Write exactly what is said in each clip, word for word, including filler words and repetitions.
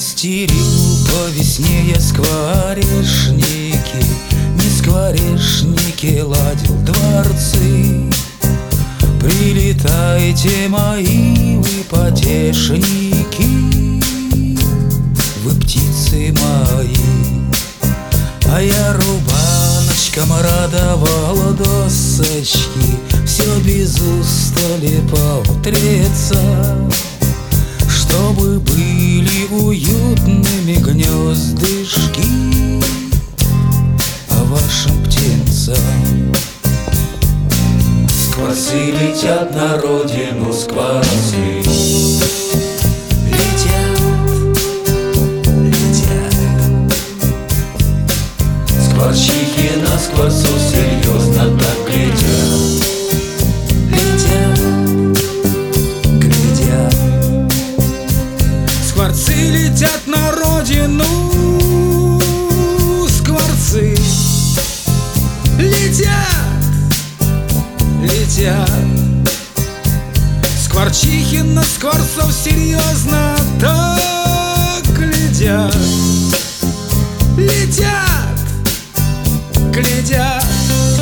Мастерил по весне я скворечники, не скворечники, ладил дворцы. Прилетайте, мои вы потешники, вы птицы мои. А я рубаночкам радовала досочки, все без устали поутреться, чтобы были уютными гнездышки а вашим птенцам. Скворцы летят на родину, скворцы летят, летят. Скворчихи на скворцов серьезно так глядят, летят, глядят. Скворцы летят на родину, скворцы летят, летят. Скворчихи на скворцов серьезно так глядят, летят, глядят.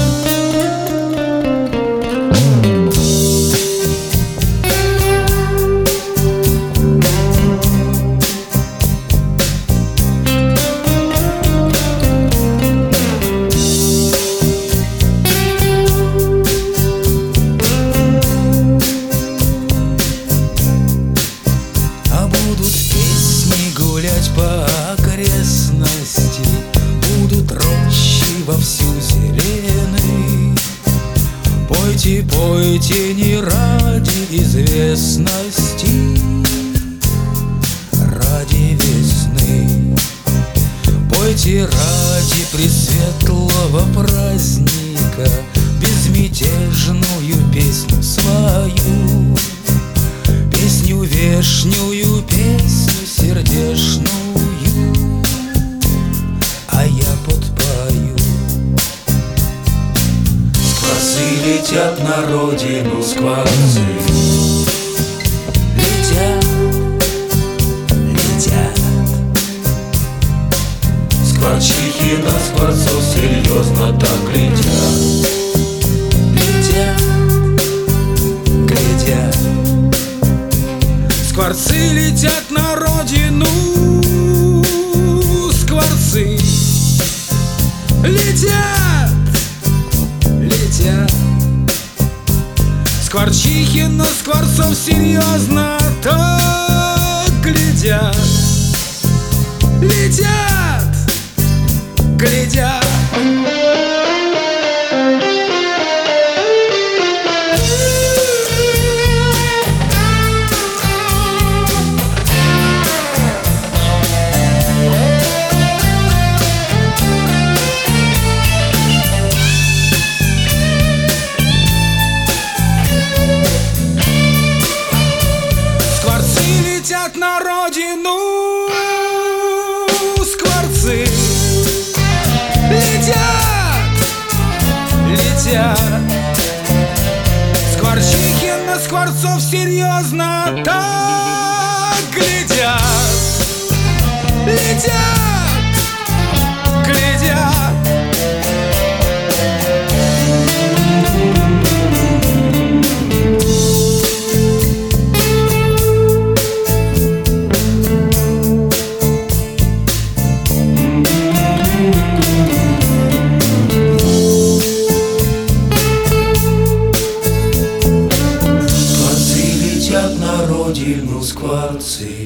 По окрестности будут рощи вовсю зелены. Пойте, пойте не ради известности, ради весны. Пойте ради пресветлого праздника безмятежную песню свою, песню вешнюю, песню сердечную, а я подпою. Скворцы летят на родину, скворцы летят, летят. Скворчихи на скворцов серьезно так глядят, летят, глядят. Скворцы летят на родину, скворцы летят, летят. Скворчихи на скворцов серьезно так глядят, летят, глядят. Летят на родину, скворцы летят, летят. Скворчихи на скворцов серьезно так глядят, летят, глядят. Скворцы